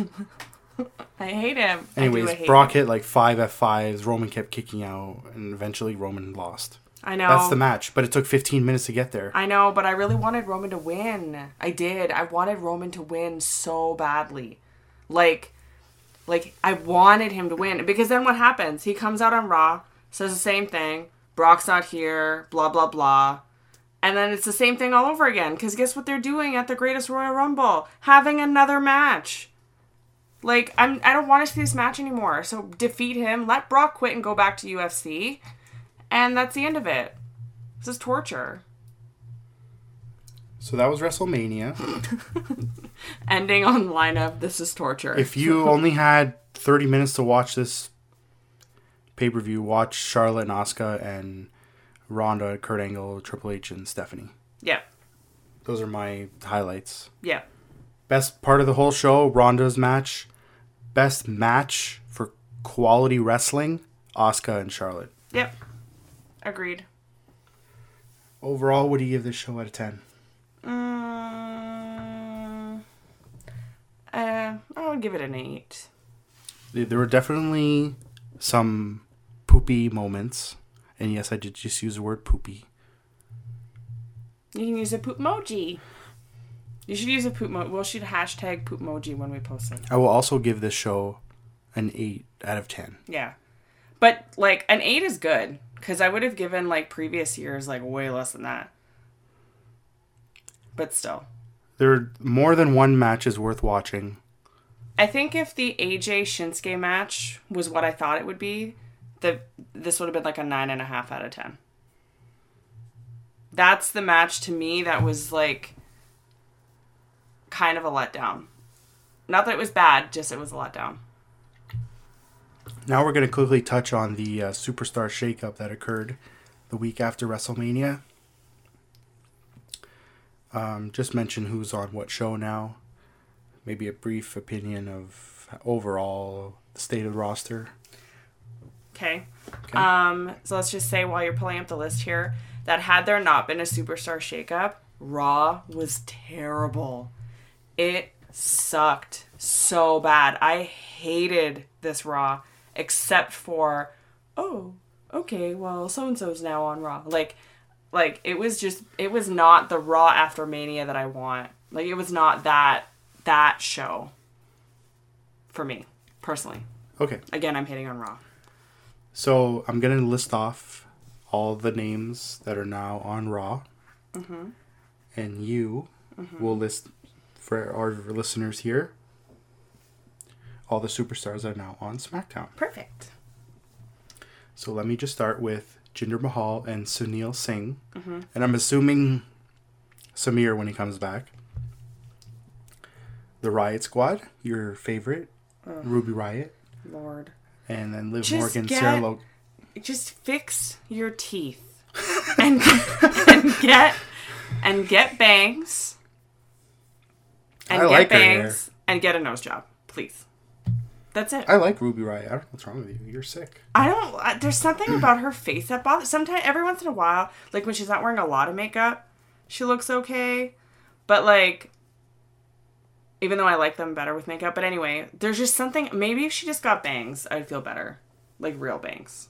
I hate him. Anyways, Brock hit like 5 F5s. Roman kept kicking out, and eventually Roman lost. I know. That's the match, but it took 15 minutes to get there. I know, but I really wanted Roman to win. I did. I wanted Roman to win so badly. Like, I wanted him to win. Because then what happens? He comes out on Raw, says the same thing. Brock's not here, blah, blah, blah. And then it's the same thing all over again. Because guess what they're doing at the Greatest Royal Rumble? Having another match. Like, I don't want to see this match anymore. So defeat him, let Brock quit and go back to UFC. And that's the end of it. This is torture. So that was WrestleMania. Ending on the line of, this is torture. If you only had 30 minutes to watch this pay-per-view, watch Charlotte and Asuka and Ronda, Kurt Angle, Triple H, and Stephanie. Yeah. Those are my highlights. Yeah. Best part of the whole show, Ronda's match. Best match for quality wrestling, Asuka and Charlotte. Yep. Agreed. Overall, what do you give this show out of 10? I would give it an 8. There were definitely some poopy moments. And yes, I did just use the word poopy. You can use a poop emoji. You should use a poop emoji. We should hashtag poop emoji when we post it. I will also give this show an 8 out of 10. Yeah. But, like, an 8 is good. Because I would have given, like, previous years, like, way less than that. But still. There are more than one match is worth watching. I think if the AJ Shinsuke match was what I thought it would be, this would have been like a 9.5 out of 10. That's the match to me that was like kind of a letdown. Not that it was bad, just it was a letdown. Now we're going to quickly touch on the superstar shakeup that occurred the week after WrestleMania. Just mention who's on what show now. Maybe a brief opinion of overall the state of the roster. Okay. So let's just say while you're pulling up the list here, that had there not been a superstar shakeup, Raw was terrible. It sucked so bad. I hated this Raw, except for, oh, okay, well, so-and-so's now on Raw. Like, it was not the Raw after Mania that I want. Like, it was not that show for me, personally. Okay. Again, I'm hitting on Raw. So, I'm going to list off all the names that are now on Raw. Mm-hmm. And you will list, for our listeners here, all the superstars that are now on SmackDown. Perfect. So, let me just start with Jinder Mahal and Sunil Singh. Mm-hmm. And I'm assuming Samir when he comes back. The Riot Squad, your favorite. Ruby Riot. Lord. And then Liv Morgan, Sarah Logan. Just fix your teeth. and get bangs. And I get like bangs. And get a nose job. Please. That's it. I like Ruby Riott. I don't know what's wrong with you. You're sick. There's something about her face that bothers. Sometimes, every once in a while, like when she's not wearing a lot of makeup, she looks okay. But like, even though I like them better with makeup, but anyway, there's just something. Maybe if she just got bangs, I'd feel better, like real bangs.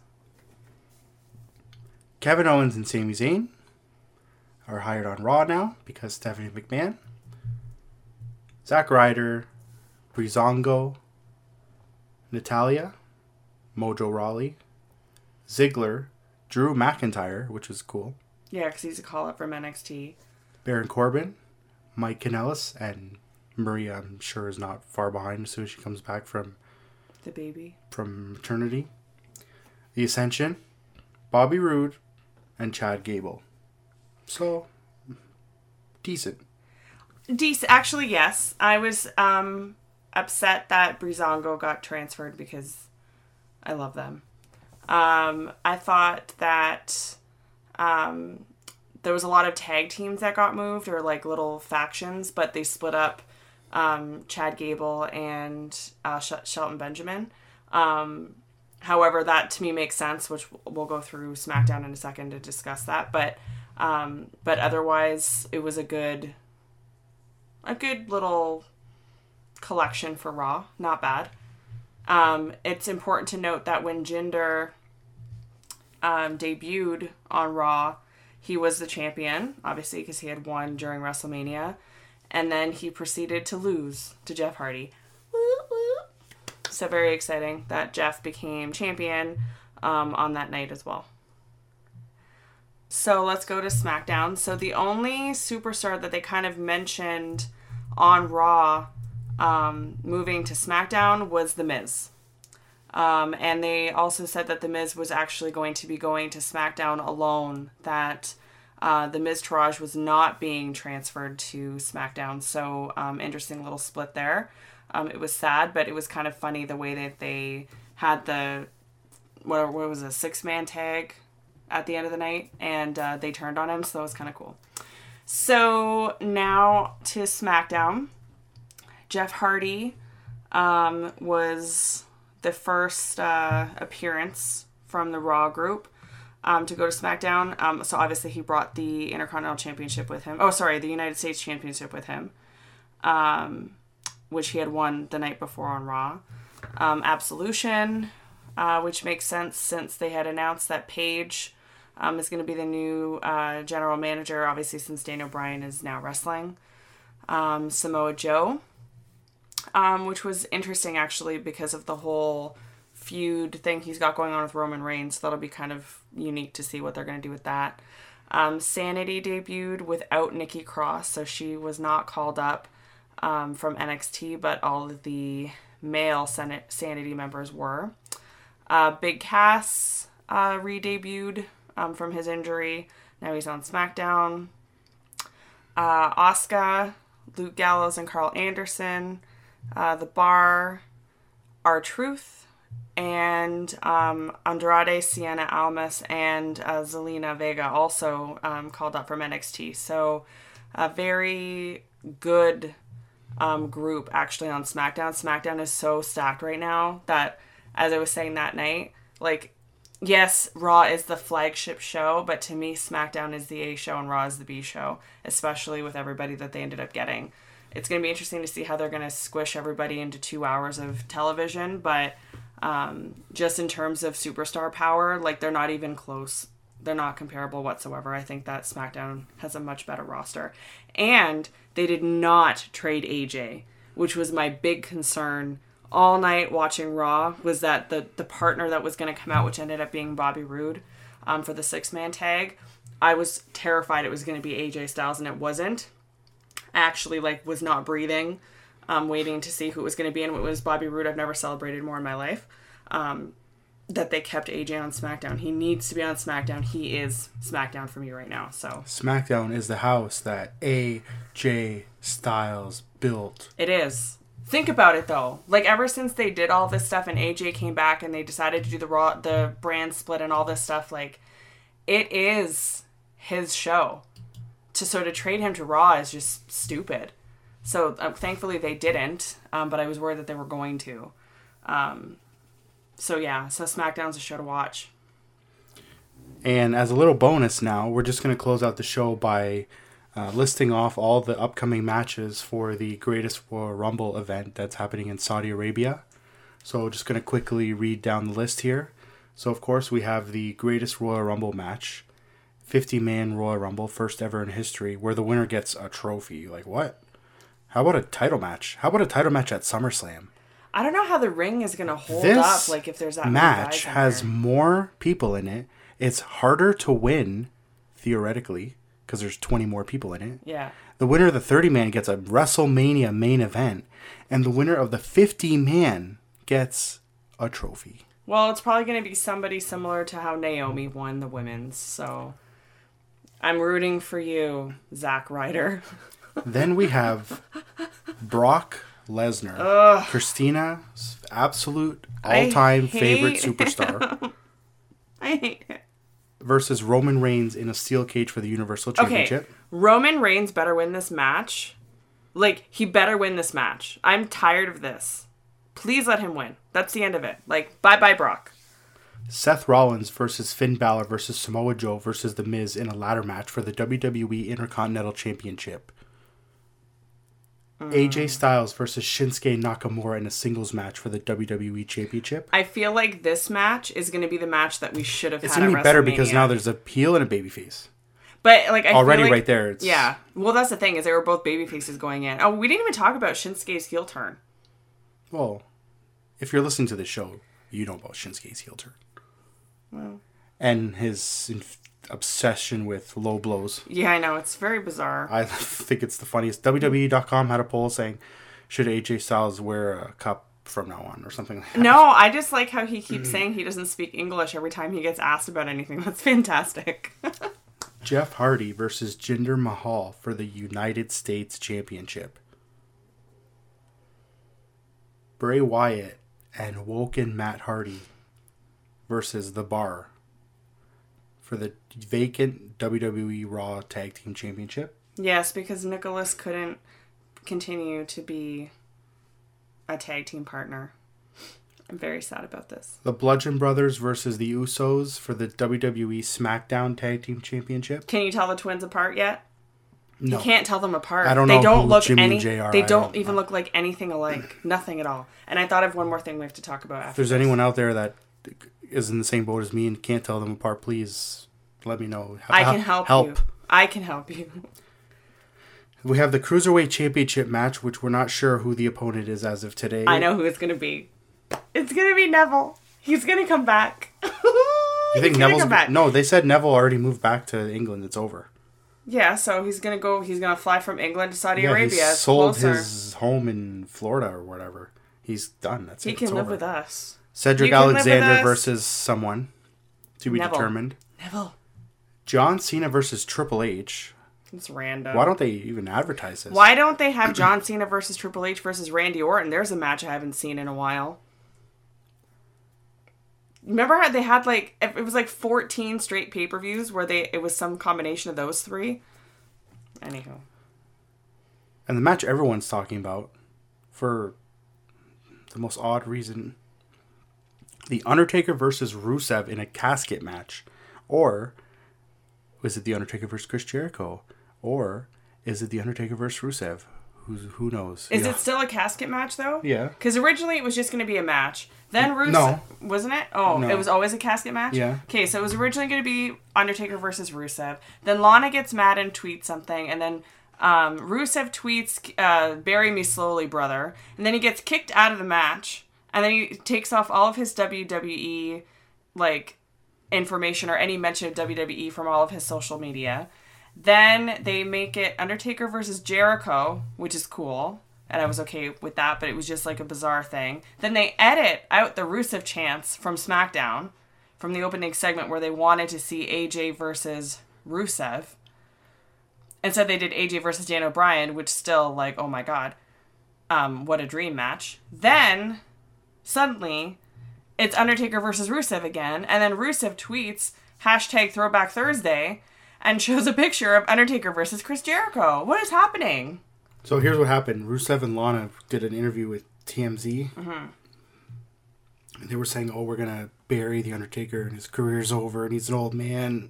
Kevin Owens and Sami Zayn are hired on Raw now because Stephanie McMahon. Zack Ryder, Breezango, Natalya, Mojo Rawley, Ziggler, Drew McIntyre, which is cool. Yeah, because he's a call-up from NXT. Baron Corbin, Mike Kanellis, and Maria, I'm sure, is not far behind as soon as she comes back from the baby. From maternity. The Ascension, Bobby Roode, and Chad Gable. So, decent. Actually, yes. I was upset that Breezango got transferred because I love them. I thought that there was a lot of tag teams that got moved, or like little factions, but they split up Chad Gable and Shelton Benjamin. However, that to me makes sense, which we'll go through SmackDown in a second to discuss that. But otherwise, it was a good little collection for Raw. Not bad. It's important to note that when Jinder debuted on Raw, he was the champion, obviously, because he had won during WrestleMania. And then he proceeded to lose to Jeff Hardy. Woo, woo. So very exciting that Jeff became champion on that night as well. So let's go to SmackDown. So the only superstar that they kind of mentioned on Raw moving to SmackDown was The Miz. And they also said that The Miz was actually going to be going to SmackDown alone, that The Miztourage was not being transferred to SmackDown. So interesting little split there. It was sad, but it was kind of funny the way that they had the, what was a 6-man tag at the end of the night, and they turned on him, so that was kind of cool. So now to SmackDown. Jeff Hardy was the first appearance from the Raw group to go to SmackDown. So obviously he brought the Intercontinental Championship with him. Oh, sorry, the United States Championship with him, which he had won the night before on Raw. Absolution, which makes sense since they had announced that Paige is going to be the new general manager, obviously, since Daniel Bryan is now wrestling. Samoa Joe, which was interesting, actually, because of the whole feud thing he's got going on with Roman Reigns. So that'll be kind of unique to see what they're going to do with that. Sanity debuted without Nikki Cross, so she was not called up from NXT, but all of the male Sanity members were. Big Cass re-debuted from his injury. Now he's on SmackDown. Asuka, Luke Gallows, and Carl Anderson. The Bar, R-Truth, and Andrade, Sienna Almas, and Zelina Vega also called up from NXT. So a very good group actually on SmackDown. SmackDown is so stacked right now that, as I was saying that night, like, yes, Raw is the flagship show, but to me, SmackDown is the A show and Raw is the B show, especially with everybody that they ended up getting. It's going to be interesting to see how they're going to squish everybody into 2 hours of television, but just in terms of superstar power, like, they're not even close. They're not comparable whatsoever. I think that SmackDown has a much better roster. And they did not trade AJ, which was my big concern all night watching Raw, was that the partner that was going to come out, which ended up being Bobby Roode for the 6-man tag, I was terrified it was going to be AJ Styles, and it wasn't. I actually, like, was not breathing, waiting to see who it was going to be, and it was Bobby Roode. I've never celebrated more in my life. That they kept AJ on SmackDown. He needs to be on SmackDown. He is SmackDown for me right now. So SmackDown is the house that AJ Styles built. It is. Think about it, though. Like, ever since they did all this stuff and AJ came back and they decided to do the brand split and all this stuff, like, it is his show. To trade him to Raw is just stupid. So thankfully they didn't, but I was worried that they were going to. So SmackDown's a show to watch. And as a little bonus now, we're just going to close out the show by listing off all the upcoming matches for the Greatest Royal Rumble event that's happening in Saudi Arabia. So just going to quickly read down the list here. So, of course, we have the Greatest Royal Rumble match. 50-man Royal Rumble, first ever in history, where the winner gets a trophy. Like, what? How about a title match? How about a title match at SummerSlam? I don't know how the ring is going to hold up, like, if there's that many guys in match has there. more people in it. It's harder to win, theoretically, because there's 20 more people in it. Yeah. The winner of the 30-man gets a WrestleMania main event, and the winner of the 50-man gets a trophy. Well, it's probably going to be somebody similar to how Naomi won the women's, so I'm rooting for you, Zack Ryder. Then we have Brock Lesnar, Christina's absolute all-time favorite superstar, I hate it. versus Roman Reigns in a steel cage for the Universal Championship. Okay, Roman Reigns better win this match. Like, he better win this match. I'm tired of this. Please let him win. That's the end of it. Like, bye-bye, Brock. Seth Rollins versus Finn Balor versus Samoa Joe versus The Miz in a ladder match for the WWE Intercontinental Championship. AJ Styles versus Shinsuke Nakamura in a singles match for the WWE Championship. I feel like this match is going to be the match that we should have It's had going to at be better WrestleMania. because now there's a heel and a babyface. But, like, I Already feel like, right there. It's, yeah. Well, that's the thing, is they were both baby faces going in. Oh, we didn't even talk about Shinsuke's heel turn. Well, if you're listening to the show, you know about Shinsuke's heel turn. Well. And his obsession with low blows. Yeah, I know. It's very bizarre. I think it's the funniest. WWE.com had a poll saying, should AJ Styles wear a cup from now on or something like that? No, I just like how he keeps saying he doesn't speak English every time he gets asked about anything. That's fantastic. Jeff Hardy versus Jinder Mahal for the United States Championship. Bray Wyatt and Woken Matt Hardy versus The Bar for the vacant WWE Raw Tag Team Championship. Yes, because Nicholas couldn't continue to be a tag team partner. I'm very sad about this. The Bludgeon Brothers versus the Usos for the WWE SmackDown Tag Team Championship. Can you tell the twins apart yet? No. You can't tell them apart. I don't They know don't who look Jimmy any. and JR They are. don't even look like anything alike. Nothing at all. And I thought of one more thing we have to talk about after. If there's anyone out there that is in the same boat as me and can't tell them apart, please let me know. I can help you. I can help you. We have the Cruiserweight Championship match, which we're not sure who the opponent is as of today. I know who it's going to be. It's going to be Neville. He's going to come back. You think Neville's back? No, they said Neville already moved back to England. It's over. Yeah, so he's going to go. He's going to fly from England to Saudi Yeah, Arabia. he It's sold closer. his home in Florida or whatever. He's done. That's it. He can It's live over. with us. Cedric You can live with Alexander us. versus someone to be Neville. determined. Neville. John Cena versus Triple H. It's random. Why don't they even advertise this? Why don't they have John Cena versus Triple H versus Randy Orton? There's a match I haven't seen in a while. Remember how they had like, it was like 14 straight pay-per-views where it was some combination of those three? Anyhow. And the match everyone's talking about, for the most odd reason, The Undertaker versus Rusev in a casket match. Or is it The Undertaker versus Chris Jericho? Or is it The Undertaker versus Rusev? Who knows? Is it still a casket match though? Yeah. Because originally it was just going to be a match. Then Rusev... No. Wasn't it? Oh, No. It was always a casket match? Yeah. Okay, so it was originally going to be Undertaker versus Rusev. Then Lana gets mad and tweets something. And then Rusev tweets, bury me slowly, brother. And then he gets kicked out of the match. And then he takes off all of his WWE, like, information or any mention of WWE from all of his social media. Then they make it Undertaker versus Jericho, which is cool. And I was okay with that, but it was just like a bizarre thing. Then they edit out the Rusev chants from SmackDown, from the opening segment where they wanted to see AJ versus Rusev. Instead they did AJ versus Dan O'Brien, which still, like, oh my god. What a dream match. Then, suddenly, it's Undertaker versus Rusev again. And then Rusev tweets, #Throwback Thursday, and shows a picture of Undertaker versus Chris Jericho. What is happening? So here's what happened. Rusev and Lana did an interview with TMZ. they were saying, oh, we're going to bury The Undertaker and his career's over and he's an old man.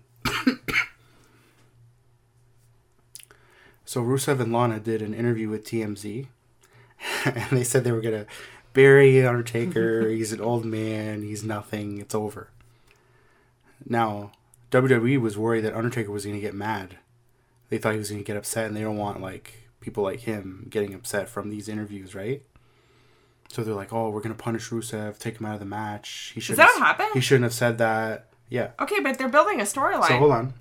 So Rusev and Lana did an interview with TMZ. And they said they were going to bury Undertaker. He's an old man. He's nothing. It's over. Now, WWE was worried that Undertaker was going to get mad. They thought he was going to get upset, and they don't want like people like him getting upset from these interviews, right? So they're like, "Oh, we're going to punish Rusev, take him out of the match." Is that what happened? He shouldn't have said that. Yeah. Okay, but they're building a storyline. So hold on.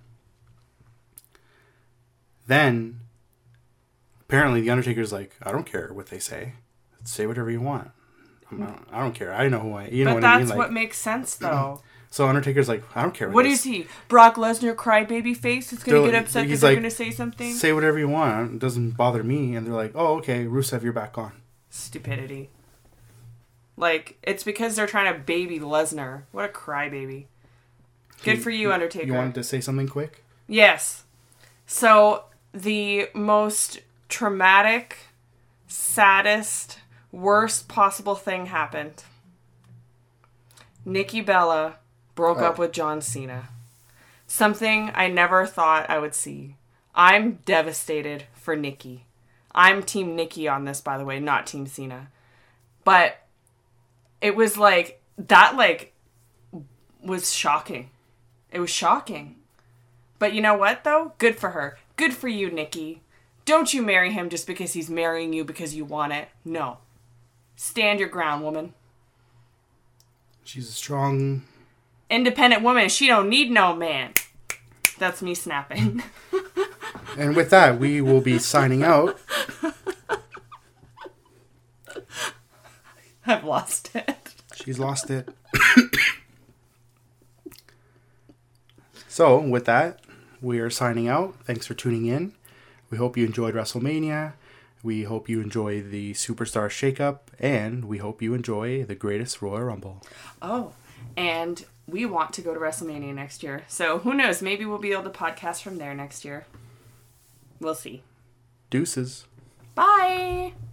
Then, apparently, the Undertaker's like, "I don't care what they say. Say whatever you want. I don't care. I know who I. You know what I mean? But that's like, what makes sense, though. So Undertaker's like, I don't care. What is he? Brock Lesnar, crybaby face? Is going to get upset because they're going to say something? Say whatever you want. It doesn't bother me. And they're like, oh, okay, Rusev, you're back on. Stupidity. Like, it's because they're trying to baby Lesnar. What a crybaby. Good for you, Undertaker. You wanted to say something quick? Yes. So, the most traumatic, saddest, worst possible thing happened. Nikki Bella broke up with John Cena. Something I never thought I would see. I'm devastated for Nikki. I'm Team Nikki on this, by the way, not Team Cena. But it was like, that like was shocking. It was shocking. But you know what, though? Good for her. Good for you, Nikki. Don't you marry him just because he's marrying you because you want it. No. Stand your ground, woman. She's a strong... independent woman. She don't need no man. That's me snapping. And with that, we will be signing out. I've lost it. She's lost it. So, with that, we are signing out. Thanks for tuning in. We hope you enjoyed WrestleMania. We hope you enjoy the Superstar Shakeup. And we hope you enjoy the Greatest Royal Rumble. Oh, and we want to go to WrestleMania next year. So, who knows? Maybe we'll be able to podcast from there next year. We'll see. Deuces. Bye!